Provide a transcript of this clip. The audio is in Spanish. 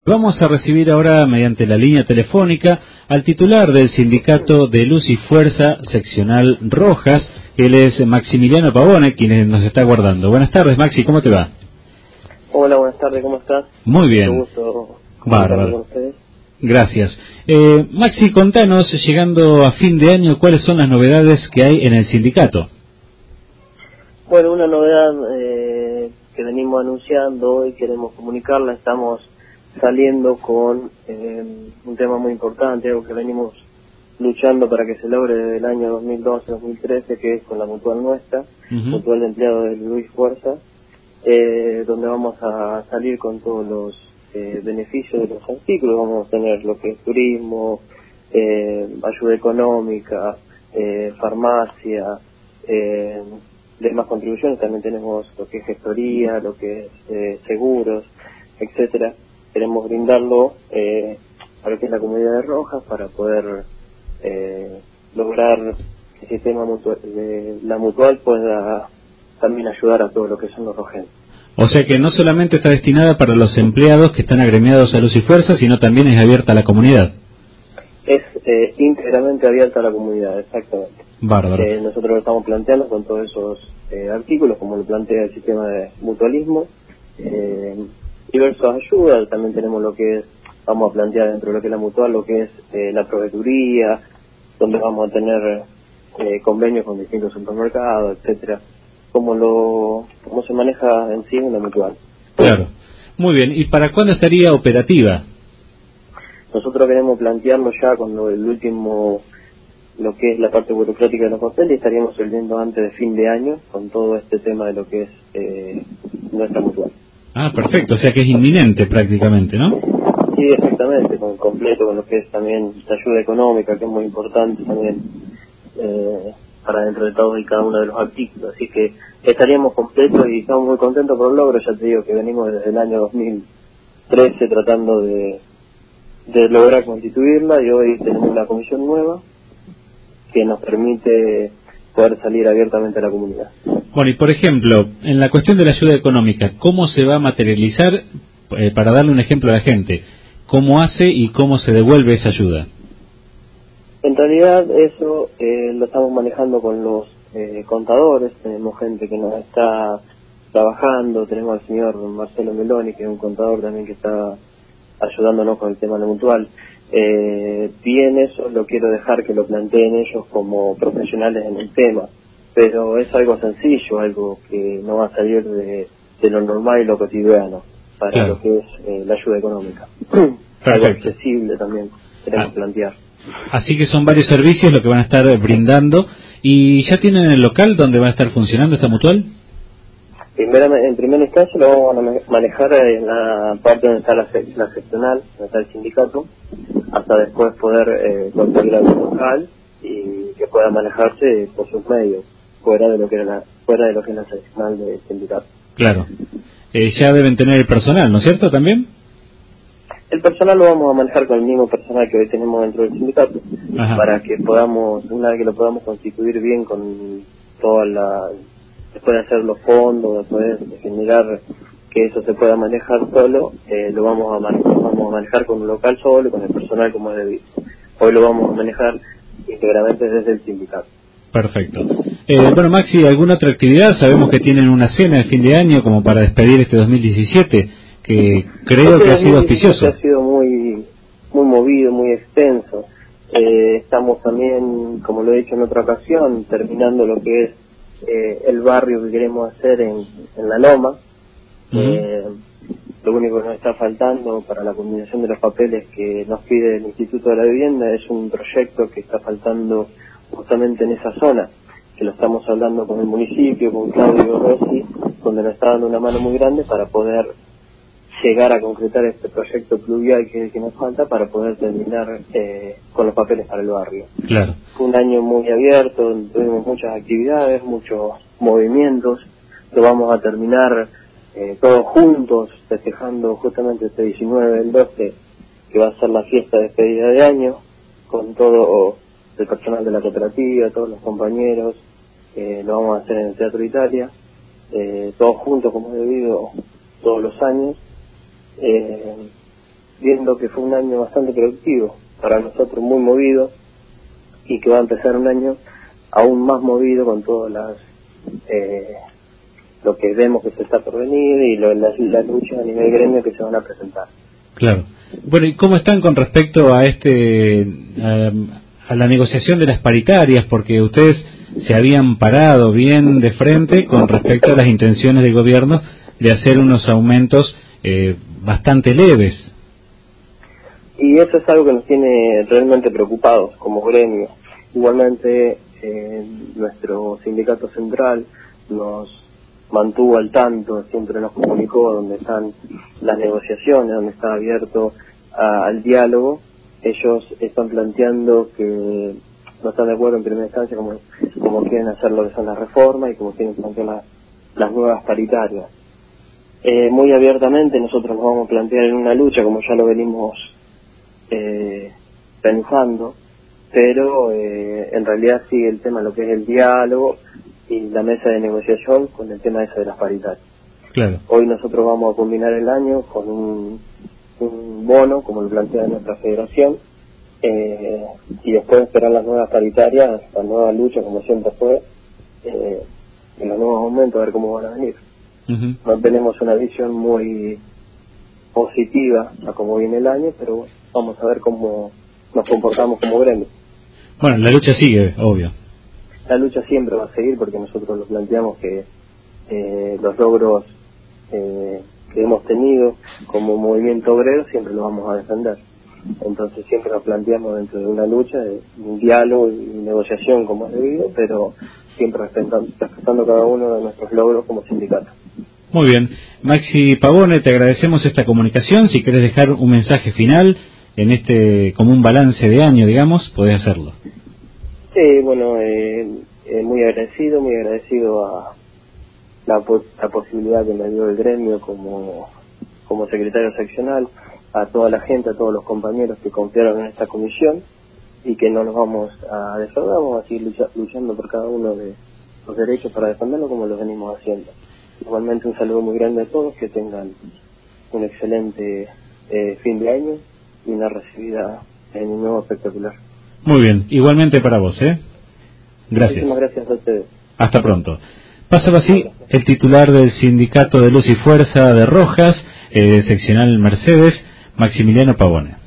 Vamos a recibir ahora, mediante la línea telefónica, al titular del sindicato de Luz y Fuerza seccional Rojas. Él es Maximiliano Pavone, quien nos está aguardando. Buenas tardes, Maxi, ¿cómo te va? Hola, buenas tardes, ¿cómo estás? Muy bien. Mucho gusto Bárbaro. con ustedes. Gracias. Maxi, contanos, llegando a fin de año, ¿cuáles son las novedades que hay en el sindicato? Bueno, una novedad que venimos anunciando hoy, queremos comunicarla, estamos saliendo con un tema muy importante, algo que venimos luchando para que se logre desde el año 2012-2013, que es con la mutual nuestra, mutual de empleados de Luz y Fuerza, donde vamos a salir con todos los beneficios de los artículos. Vamos a tener lo que es turismo, ayuda económica, farmacia, demás contribuciones. También tenemos lo que es gestoría, lo que es seguros, etcétera. Queremos brindarlo a lo que es la comunidad de Rojas para poder lograr que el sistema de la mutual pueda también ayudar a todo lo que son los rojenses. O sea que no solamente está destinada para los empleados que están agremiados a Luz y Fuerza, sino también es abierta a la comunidad. Es íntegramente abierta a la comunidad, exactamente. Bárbaro. Nosotros lo estamos planteando con todos esos artículos, como lo plantea el sistema de mutualismo, diversas ayudas. También tenemos lo que es, vamos a plantear dentro de lo que es la mutual, lo que es la proveeduría, donde vamos a tener convenios con distintos supermercados, etcétera, cómo se maneja en sí en la mutual. Claro. Muy bien. ¿Y para cuándo estaría operativa? Nosotros queremos plantearlo ya con el último, lo que es la parte burocrática de los papeles, y estaríamos saliendo antes de fin de año con todo este tema de lo que es nuestra mutual. Ah, perfecto. O sea que es inminente prácticamente, ¿no? Sí, exactamente, completo con lo que es también la ayuda económica, que es muy importante también para dentro de todos y cada uno de los artículos. Así que estaríamos completos y estamos muy contentos por el logro. Ya te digo que venimos desde el año 2013 tratando de lograr constituirla, y hoy tenemos una comisión nueva que nos permite poder salir abiertamente a la comunidad. Bueno, y por ejemplo, en la cuestión de la ayuda económica, ¿cómo se va a materializar, para darle un ejemplo a la gente, cómo hace y cómo se devuelve esa ayuda? En realidad eso lo estamos manejando con los contadores. Tenemos gente que nos está trabajando, tenemos al señor Marcelo Meloni, que es un contador también que está ayudándonos con el tema de la mutual. Bien, eso lo quiero dejar que lo planteen ellos como profesionales en el tema, pero es algo sencillo, algo que no va a salir de lo normal y lo cotidiano para Claro. lo que es la ayuda económica. Perfecto. Algo accesible también queremos plantear. Así que son varios servicios lo que van a estar brindando. ¿Y ya tienen el local donde va a estar funcionando esta mutual? En primera instancia lo vamos a manejar en la parte donde está la seccional, donde está el sindicato, hasta después poder conseguir algún local y que pueda manejarse por sus medios, fuera de lo que es la seccional del sindicato. Claro. Ya deben tener el personal, ¿no es cierto, también? El personal lo vamos a manejar con el mismo personal que hoy tenemos dentro del sindicato. Ajá. Para que podamos, una vez que lo podamos constituir bien con toda después de hacer los fondos, después de generar que eso se pueda manejar solo, lo vamos a manejar con un local solo y con el personal como es debido. Hoy lo vamos a manejar íntegramente desde el sindicato. Perfecto. Bueno, Maxi, ¿alguna otra actividad? Sabemos que tienen una cena de fin de año como para despedir este 2017, que creo que ha sido auspicioso. Ha sido muy movido, muy extenso. Estamos también, como lo he dicho en otra ocasión, terminando lo que es el barrio que queremos hacer en La Loma. Lo único que nos está faltando para la culminación de los papeles que nos pide el Instituto de la Vivienda es un proyecto que está faltando justamente en esa zona, que lo estamos hablando con el municipio, con Claudio Rossi, donde nos está dando una mano muy grande para poder llegar a concretar este proyecto pluvial que nos falta para poder terminar con los papeles para el barrio. Claro. Fue un año muy abierto, tuvimos muchas actividades, muchos movimientos. Lo vamos a terminar todos juntos, festejando justamente este 19 del 12, que va a ser la fiesta de despedida de año, con todo el personal de la cooperativa, todos los compañeros. Lo vamos a hacer en el Teatro Italia, todos juntos como es debido todos los años. viendo que fue un año bastante productivo, para nosotros muy movido, y que va a empezar un año aún más movido con todas lo que vemos que se está por venir y las luchas a nivel gremio que se van a presentar. Claro. Bueno, ¿y cómo están con respecto a a la negociación de las paritarias? Porque ustedes se habían parado bien de frente con respecto a las intenciones del gobierno de hacer unos aumentos bastante leves. Y eso es algo que nos tiene realmente preocupados como gremio. Igualmente, nuestro sindicato central nos mantuvo al tanto, siempre nos comunicó dónde están las negociaciones, dónde está abierto al diálogo. Ellos están planteando que no están de acuerdo en primera instancia como quieren hacer lo que son las reformas y como quieren plantear las nuevas paritarias. Muy abiertamente nosotros nos vamos a plantear en una lucha, como ya lo venimos pensando, pero en realidad sigue el tema de lo que es el diálogo y la mesa de negociación con el tema ese de las paritarias. Claro. Hoy nosotros vamos a culminar el año con un bono, como lo plantea nuestra federación, y después esperar las nuevas paritarias, la nueva lucha, como siempre fue, en los nuevos aumentos, a ver cómo van a venir. Uh-huh. No tenemos una visión muy positiva a cómo viene el año, pero bueno, vamos a ver cómo nos comportamos como gremio. Bueno, la lucha sigue, obvio. La lucha siempre va a seguir porque nosotros lo planteamos que los logros que hemos tenido como movimiento obrero siempre los vamos a defender. Entonces siempre nos planteamos dentro de una lucha, de un diálogo y negociación como es debido, pero siempre respetando cada uno de nuestros logros como sindicato. Muy bien. Maxi Pavone, te agradecemos esta comunicación. Si querés dejar un mensaje final en como un balance de año, digamos, podés hacerlo. Sí, bueno, muy agradecido a la posibilidad que me dio el gremio como secretario seccional, a toda la gente, a todos los compañeros que confiaron en esta comisión y que no nos vamos a defraudar, vamos a seguir luchando por cada uno de los derechos para defenderlo como lo venimos haciendo. Igualmente un saludo muy grande a todos, que tengan un excelente fin de año y una recibida en un nuevo espectacular. Muy bien, igualmente para vos, ¿eh? Gracias. Muchísimas gracias a ustedes. Hasta pronto. Pasaba así el titular del Sindicato de Luz y Fuerza de Rojas, seccional Mercedes, Maximiliano Pavone.